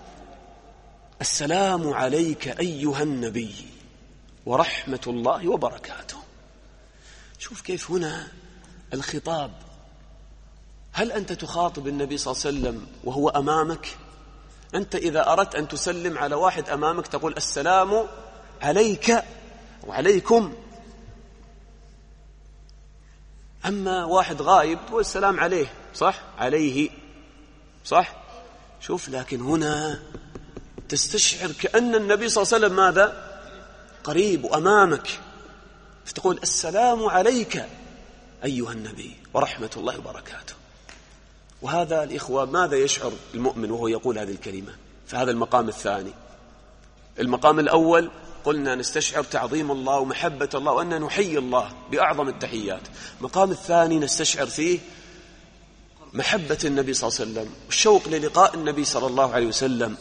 السلام عليك أيها النبي ورحمة الله وبركاته. شوف كيف هنا الخطاب، هل أنت تخاطب النبي صلى الله عليه وسلم وهو أمامك؟ أنت إذا أردت أن تسلم على واحد أمامك تقول السلام عليك وعليكم، أما واحد غائب تقول السلام عليه، صح؟ عليه، صح؟ شوف لكن هنا تستشعر كأن النبي صلى الله عليه وسلم ماذا؟ قريب وأمامك، فتقول السلام عليك أيها النبي ورحمة الله وبركاته. وهذا الإخوة ماذا يشعر المؤمن وهو يقول هذه الكلمة؟ فهذا المقام الثاني. المقام الأول قلنا نستشعر تعظيم الله ومحبة الله وأن نحيي الله بأعظم التحيات. المقام الثاني نستشعر فيه محبة النبي صلى الله عليه وسلم والشوق للقاء النبي صلى الله عليه وسلم.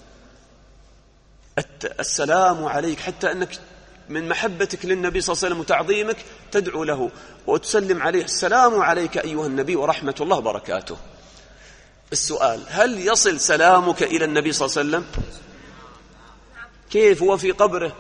السلام عليك، حتى أنك من محبتك للنبي صلى الله عليه وسلم وتعظيمك تدعو له وتسلم عليه السلام عليك أيها النبي ورحمة الله وبركاته. السؤال، هل يصل سلامك إلى النبي صلى الله عليه وسلم؟ كيف هو في قبره؟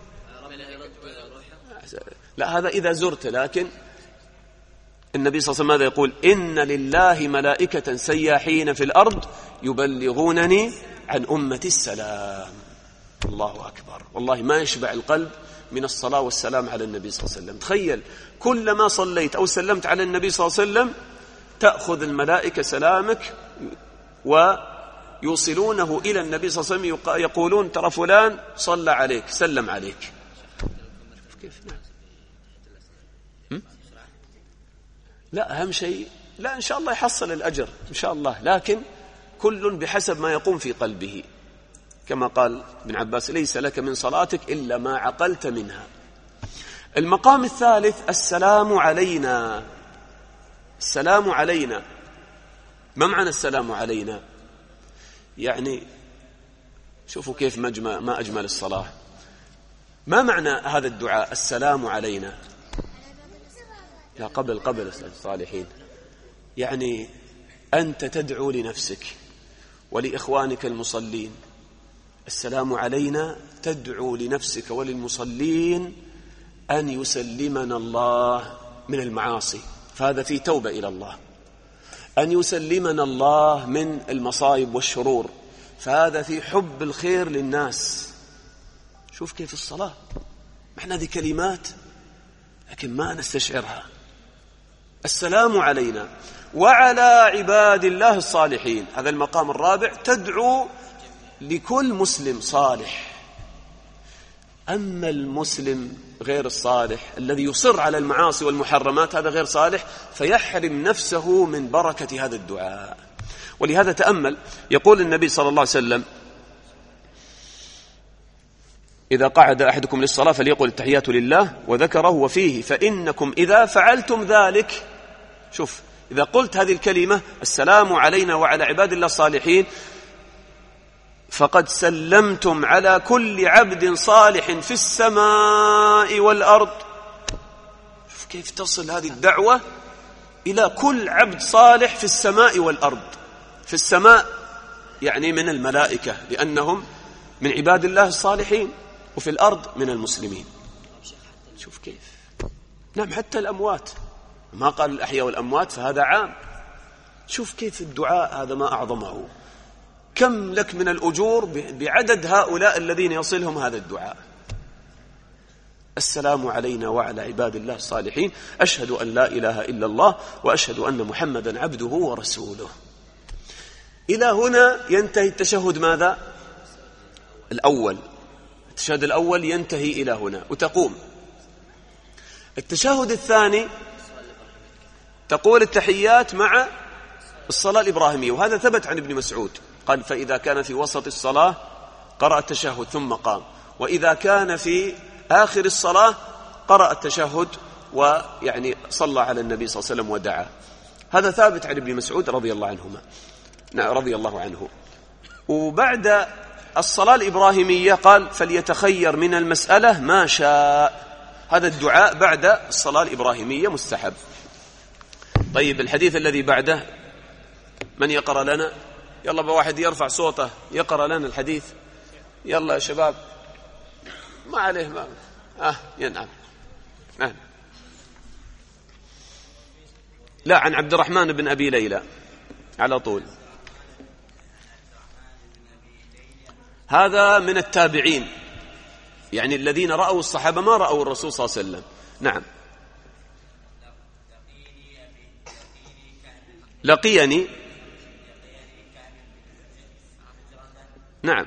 لا هذا إذا زرت، لكن النبي صلى الله عليه وسلم ماذا يقول؟ إن لله ملائكة سياحين في الأرض يبلغونني عن أمتي السلام. الله أكبر، والله ما يشبع القلب من الصلاة والسلام على النبي صلى الله عليه وسلم. تخيل كلما صليت أو سلمت على النبي صلى الله عليه وسلم تأخذ الملائكة سلامك ويوصلونه إلى النبي صلى الله عليه وسلم، يقولون ترى فلان صلى عليك سلم عليك. كيف؟ لا أهم شيء لا إن شاء الله يحصل الأجر إن شاء الله، لكن كل بحسب ما يقوم في قلبه، كما قال ابن عباس ليس لك من صلاتك إلا ما عقلت منها. المقام الثالث السلام علينا. السلام علينا، ما معنى السلام علينا؟ يعني شوفوا كيف مجمع ما أجمل الصلاة. ما معنى هذا الدعاء السلام علينا؟ يا قبل قبل الصالحين، يعني أنت تدعو لنفسك ولإخوانك المصلين السلام علينا تدعو لنفسك وللمصلين أن يسلمنا الله من المعاصي، فهذا في توبة إلى الله. أن يسلمنا الله من المصائب والشرور، فهذا في حب الخير للناس. شوف كيف الصلاة، احنا هذه كلمات لكن ما نستشعرها. السلام علينا وعلى عباد الله الصالحين، هذا المقام الرابع، تدعو لكل مسلم صالح. أما المسلم غير الصالح الذي يصر على المعاصي والمحرمات، هذا غير صالح، فيحرم نفسه من بركة هذا الدعاء. ولهذا تأمل، يقول النبي صلى الله عليه وسلم: إذا قعد أحدكم للصلاة فليقل التحيات لله وذكره وفيه، فإنكم إذا فعلتم ذلك، شوف، إذا قلت هذه الكلمة السلام علينا وعلى عباد الله الصالحين، فقد سلمتم على كل عبد صالح في السماء والأرض. شوف كيف تصل هذه الدعوة إلى كل عبد صالح في السماء والأرض. في السماء يعني من الملائكة لأنهم من عباد الله الصالحين، وفي الأرض من المسلمين. شوف كيف، نعم حتى الأموات، ما قال الأحياء والأموات فهذا عام. شوف كيف الدعاء هذا ما أعظمه، كم لك من الأجور بعدد هؤلاء الذين يصلهم هذا الدعاء. السلام علينا وعلى عباد الله الصالحين، أشهد أن لا إله إلا الله وأشهد أن محمدا عبده ورسوله. إلى هنا ينتهي التشهد ماذا؟ الأول. التشهد الأول ينتهي إلى هنا وتقوم. التشهد الثاني تقول التحيات مع الصلاة الإبراهيمية، وهذا ثبت عن ابن مسعود قال: فإذا كان في وسط الصلاة قرأ التشهد ثم قام، وإذا كان في آخر الصلاة قرأ التشهد ويعني صلى على النبي صلى الله عليه وسلم ودعا. هذا ثابت عن ابن مسعود رضي الله عنهما رضي الله عنه. وبعد الصلاة الإبراهيمية قال: فليتخير من المسألة ما شاء. هذا الدعاء بعد الصلاة الإبراهيمية مستحب. طيب الحديث الذي بعده من يقرأ لنا؟ يلا بواحد يرفع صوته يقرأ لنا الحديث. يلا يا شباب، ما عليه ما آه ينعم آه. لا، عن عبد الرحمن بن أبي ليلى على طول. هذا من التابعين، يعني الذين رأوا الصحابة ما رأوا الرسول صلى الله عليه وسلم. نعم. لقيني، نعم.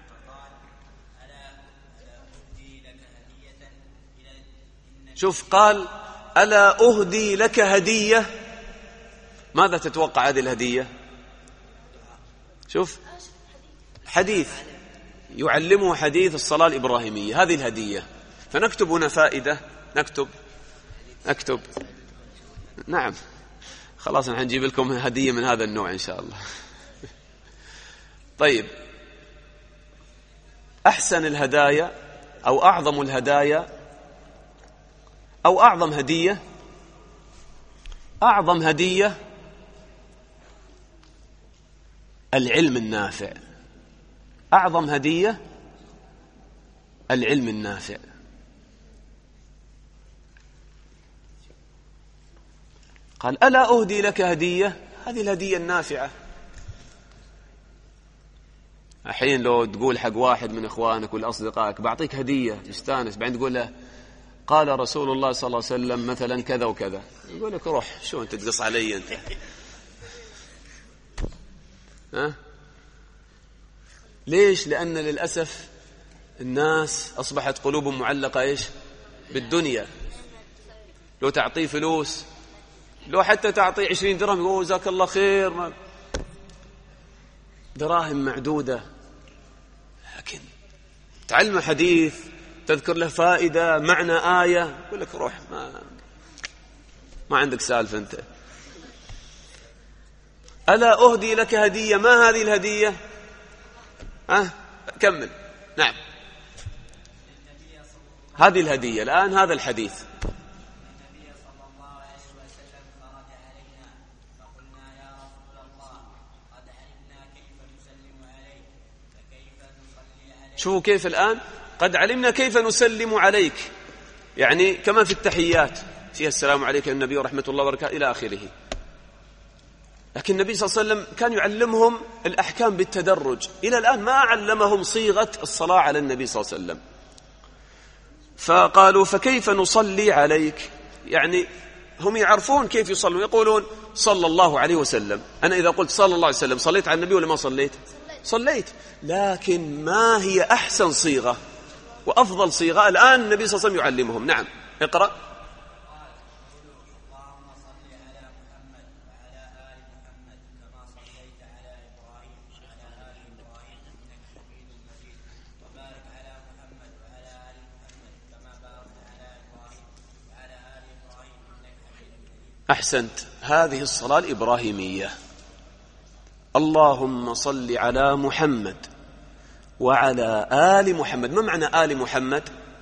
شوف قال: ألا أهدي لك هدية. ماذا تتوقع هذه الهدية؟ شوف حديث يعلمه حديث الصلاة الإبراهيمية، هذه الهدية. فنكتب هنا فائدة، نكتب نكتب نعم خلاص نحن نجيب لكم هدية من هذا النوع إن شاء الله. طيب، أحسن الهدايا أو أعظم الهدايا أو أعظم هدية أعظم هدية العلم النافع. أعظم هدية العلم النافع. قال: ألا أهدي لك هدية. هذه الهدية النافعة. الحين لو تقول حق واحد من إخوانك ولا أصدقائك بعطيك هدية يستانس، بعدين تقول له قال رسول الله صلى الله عليه وسلم مثلا كذا وكذا، يقول لك روح شو أنت تقص علي أنت؟ ها؟ ليش؟ لأن للأسف الناس أصبحت قلوبهم معلقة إيش؟ بالدنيا. لو تعطيه فلوس، لو حتى تعطيه عشرين درهم يقول جزاك الله خير، ما دراهم معدودة. لكن تعلم حديث، تذكر له فائدة، معنى آية، يقول لك روح ما ما عندك سالفة أنت. ألا أهدي لك هدية. ما هذه الهدية؟ ها؟ كمل. نعم، هذه الهدية. الآن هذا الحديث. شوفوا كيف الآن قد علمنا كيف نسلم عليك، يعني كما في التحيات فيها السلام عليك النبي ورحمة الله وبركاته إلى آخره. لكن النبي صلى الله عليه وسلم كان يعلمهم الأحكام بالتدرج، إلى الآن ما علمهم صيغة الصلاة على النبي صلى الله عليه وسلم. فقالوا فكيف نصلي عليك؟ يعني هم يعرفون كيف يصلون، يقولون صلى الله عليه وسلم. أنا إذا قلت صلى الله عليه وسلم صليت على النبي ولا ما صليت؟ صليت. لكن ما هي أحسن صيغة وأفضل صيغة؟ الآن النبي صلى الله عليه وسلم يعلمهم. نعم اقرأ. أحسنت، هذه الصلاة الإبراهيمية. اللهم صل على محمد وعلى آل محمد. ما معنى آل محمد؟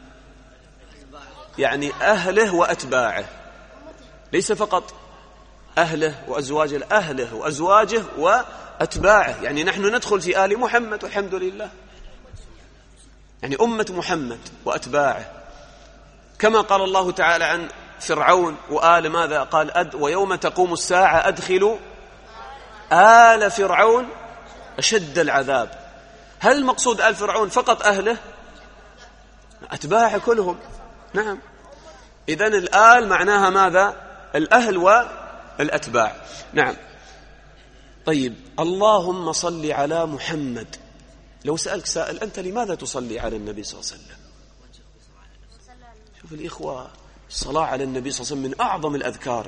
يعني أهله وأتباعه، ليس فقط أهله وأزواجه، أهله وأزواجه وأتباعه، يعني نحن ندخل في آل محمد والحمد لله، يعني أمة محمد وأتباعه. كما قال الله تعالى عن فرعون وآل ماذا؟ قال أد ويوم تقوم الساعة أدخلوا آل فرعون أشد العذاب. هل المقصود آل فرعون فقط أهله؟ أتباعه كلهم. نعم، إذن الآل معناها ماذا؟ الأهل والأتباع. نعم. طيب، اللهم صل على محمد. لو سألك سائل أنت لماذا تصلي على النبي صلى الله عليه وسلم؟ شوف الإخوة، الصلاة على النبي صلى الله عليه وسلم من أعظم الأذكار.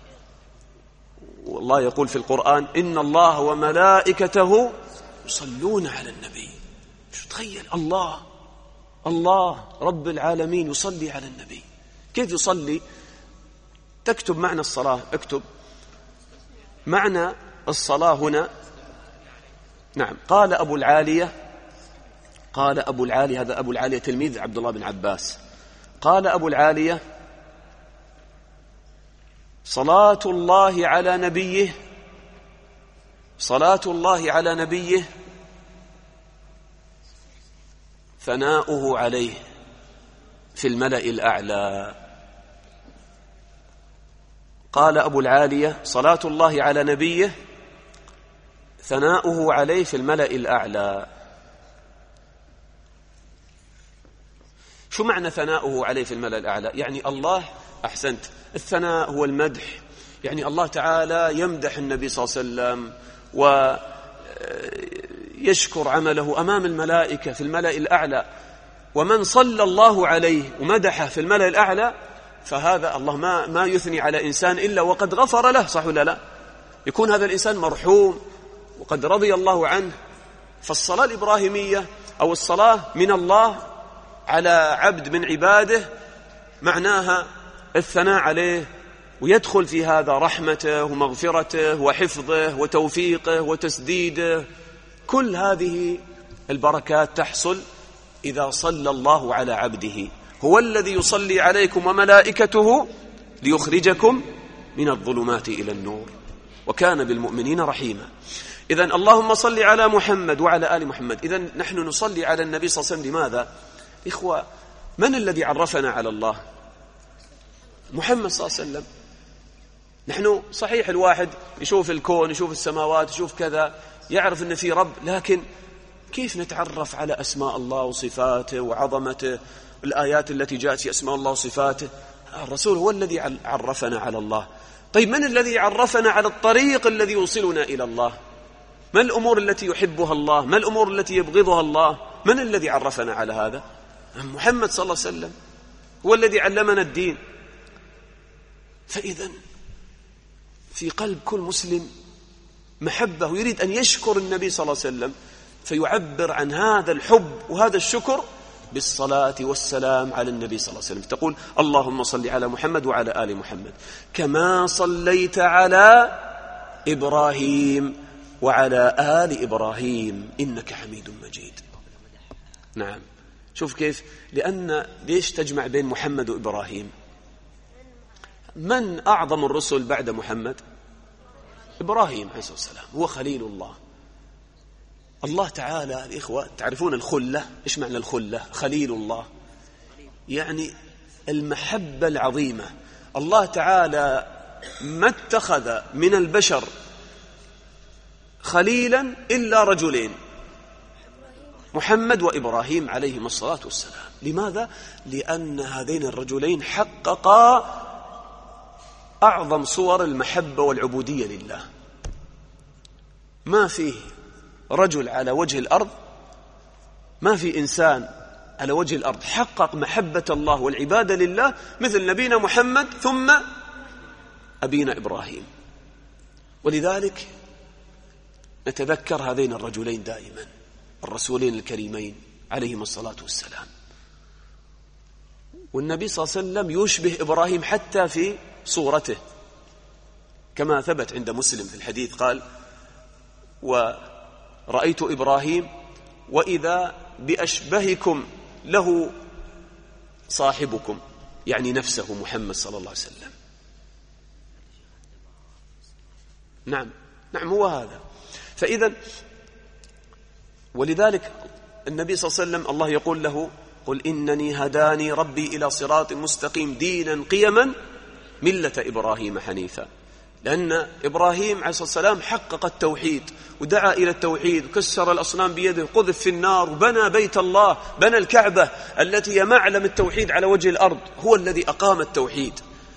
والله يقول في القرآن إن الله وملائكته يصلون على النبي. شو تخيل، الله الله رب العالمين يصلي على النبي. كيف يصلي؟ تكتب معنى الصلاة، اكتب معنى الصلاة هنا. نعم، قال أبو العالية قال أبو العالية هذا أبو العالية تلميذ عبد الله بن عباس. قال أبو العالية صلاة الله على نبيه صلاة الله على نبيه ثناؤه عليه في الملأ الأعلى. قال أبو العالية صلاة الله على نبيه ثناؤه عليه في الملأ الأعلى. شو معنى ثناؤه عليه في الملأ الأعلى؟ يعني الله، أحسنت، الثناء هو المدح، يعني الله تعالى يمدح النبي صلى الله عليه وسلم ويشكر عمله أمام الملائكة في الملأ الأعلى. ومن صلى الله عليه ومدحه في الملأ الأعلى فهذا الله ما ما يثني على إنسان إلا وقد غفر له، صح ولا لا؟ يكون هذا الإنسان مرحوم وقد رضي الله عنه. فالصلاة الإبراهيمية أو الصلاة من الله على عبد من عباده معناها الثناء عليه، ويدخل في هذا رحمته ومغفرته وحفظه وتوفيقه وتسديده. كل هذه البركات تحصل إذا صلى الله على عبده. هو الذي يصلي عليكم وملائكته ليخرجكم من الظلمات إلى النور وكان بالمؤمنين رحيما. إذن اللهم صل على محمد وعلى آل محمد. إذن نحن نصلي على النبي صلى الله عليه وسلم. لماذا؟ إخوة، من الذي عرفنا على الله؟ محمد صلى الله عليه وسلم. نحن صحيح الواحد يشوف الكون، يشوف السماوات، يشوف كذا، يعرف أن في رب، لكن كيف نتعرف على أسماء الله وصفاته وعظمته، الآيات التي جاءت في أسماء الله وصفاته؟ الرسول هو الذي عرفنا على الله. طيب، من الذي عرفنا على الطريق الذي يوصلنا إلى الله؟ ما الأمور التي يحبها الله؟ ما الأمور التي يبغضها الله؟ من الذي عرفنا على هذا؟ محمد صلى الله عليه وسلم هو الذي علمنا الدين. فإذا في قلب كل مسلم محبة ويريد أن يشكر النبي صلى الله عليه وسلم، فيعبر عن هذا الحب وهذا الشكر بالصلاة والسلام على النبي صلى الله عليه وسلم. تقول اللهم صل على محمد وعلى آل محمد كما صليت على إبراهيم وعلى آل إبراهيم إنك حميد مجيد. نعم، شوف كيف، لأن ليش تجمع بين محمد وإبراهيم؟ من أعظم الرسل بعد محمد؟ إبراهيم عليه السلام، هو خليل الله. الله تعالى الإخوة تعرفون الخلة، إيش معنى الخلة؟ خليل الله يعني المحبة العظيمة. الله تعالى ما اتخذ من البشر خليلا إلا رجلين، محمد وإبراهيم عليهما الصلاة والسلام. لماذا؟ لأن هذين الرجلين حققا أعظم صور المحبة والعبودية لله. ما فيه رجل على وجه الأرض، ما في إنسان على وجه الأرض حقق محبة الله والعبادة لله مثل نبينا محمد ثم أبينا إبراهيم. ولذلك نتذكر هذين الرجلين دائما، الرسولين الكريمين عليهما الصلاة والسلام. والنبي صلى الله عليه وسلم يشبه إبراهيم حتى في صورته، كما ثبت عند مسلم في الحديث قال: ورأيت إبراهيم وإذا بأشبهكم له صاحبكم، يعني نفسه محمد صلى الله عليه وسلم. نعم نعم هو هذا. فإذا ولذلك النبي صلى الله عليه وسلم الله يقول له: قل إنني هداني ربي إلى صراط مستقيم دينا قيما ملة إبراهيم حنيفا. لأن إبراهيم عليه الصلاة والسلام حقق التوحيد ودعا إلى التوحيد، كسر الأصنام بيده، قذف في النار، وبنى بيت الله، بنى الكعبة التي هي معلم التوحيد على وجه الأرض، هو الذي أقام التوحيد.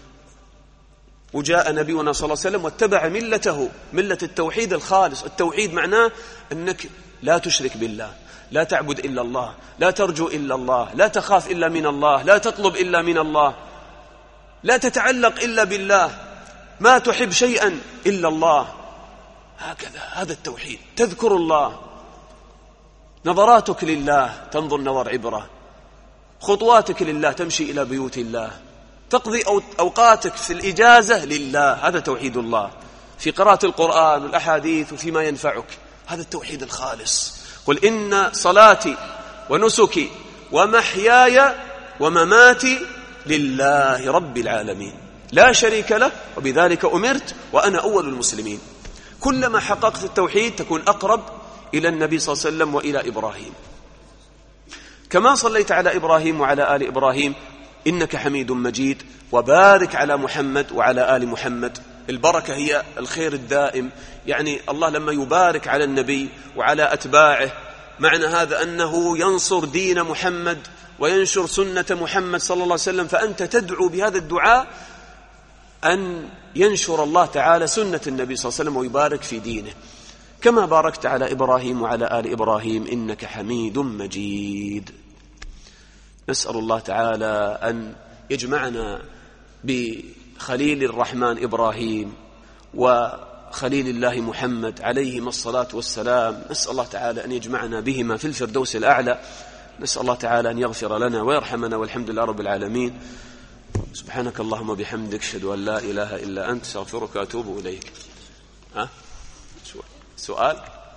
وجاء نبينا صلى الله عليه وسلم واتبع ملته، ملة التوحيد الخالص. التوحيد معناه أنك لا تشرك بالله، لا تعبد إلا الله، لا ترجو إلا الله، لا تخاف إلا من الله، لا تطلب إلا من الله، لا تتعلق إلا بالله، ما تحب شيئا إلا الله. هكذا هذا التوحيد. تذكر الله، نظراتك لله تنظر نظر عبرة، خطواتك لله تمشي إلى بيوت الله، تقضي أوقاتك في الإجازة لله، هذا توحيد الله، في قراءة القرآن والأحاديث وفيما ينفعك، هذا التوحيد الخالص. قل إن صلاتي ونسكي ومحياي ومماتي لله رب العالمين لا شريك له وبذلك أمرت وأنا أول المسلمين. كلما حققت التوحيد تكون أقرب إلى النبي صلى الله عليه وسلم وإلى إبراهيم. كما صليت على إبراهيم وعلى آل إبراهيم إنك حميد مجيد، وبارك على محمد وعلى آل محمد. البركة هي الخير الدائم، يعني الله لما يبارك على النبي وعلى أتباعه معنى هذا أنه ينصر دين محمد وينشر سنة محمد صلى الله عليه وسلم. فأنت تدعو بهذا الدعاء أن ينشر الله تعالى سنة النبي صلى الله عليه وسلم ويبارك في دينه، كما باركت على إبراهيم وعلى آل إبراهيم إنك حميد مجيد. نسأل الله تعالى أن يجمعنا بخليل الرحمن إبراهيم وخليل الله محمد عليهما الصلاة والسلام. نسأل الله تعالى أن يجمعنا بهما في الفردوس الأعلى. نسأل الله تعالى أن يغفر لنا ويرحمنا، والحمد لله رب العالمين. سبحانك اللهم وبحمدك، أشهد أن لا إله إلا أنت، أستغفرك وأتوب إليك. ها؟ سؤال: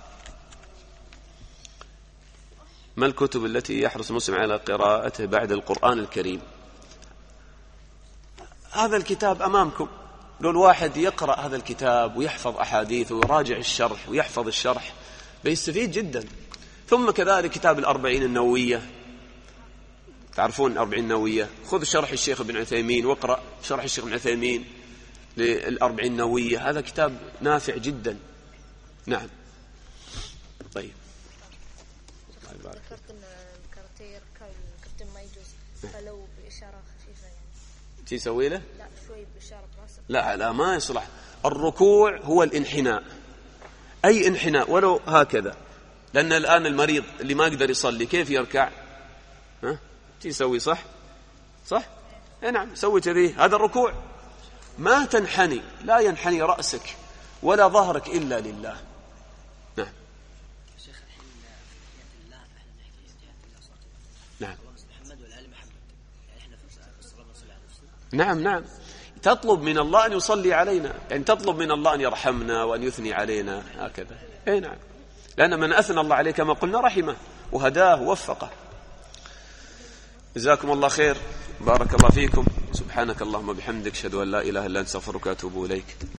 ما الكتب التي يحرص المسلم على قراءته بعد القرآن الكريم؟ هذا الكتاب أمامكم، لو الواحد يقرأ هذا الكتاب ويحفظ أحاديثه ويراجع الشرح ويحفظ الشرح بيستفيد جدا. ثم كذلك كتاب الأربعين النووية، تعرفون الأربعين النووية، خذ شرح الشيخ ابن عثيمين واقرأ شرح الشيخ ابن عثيمين للأربعين النووية، هذا كتاب نافع جدا. نعم. طيب. ذكرت ان الكارتير كابتن ما يجوز، فلو بإشارة خفيفة يعني تسوي له؟ لا شوي بإشارة راسك. لا لا ما يصلح. الركوع هو الانحناء، أي انحناء ولو هكذا، لأن الآن المريض اللي ما يقدر يصلي كيف يركع؟ ها؟ تسوي صح؟ صح؟ اي نعم سوي كذي. هذا الركوع ما تنحني، لا ينحني رأسك ولا ظهرك إلا لله. نعم. شيخ الحين في الله احنا نحكي جهة الله صلى نعم. محمد والآل محمد، يعني احنا في الصلاة والسلام على رسول. نعم نعم. تطلب من الله أن يصلي علينا، يعني تطلب من الله أن يرحمنا وأن يثني علينا هكذا. اي نعم. لأن من أثنى الله عليه كما قلنا رحمه وهداه ووفقه. جزاكم الله خير، بارك الله فيكم. سبحانك اللهم وبحمدك، أشهد أن لا إله إلا أنت، أستغفرك وأتوب إليك.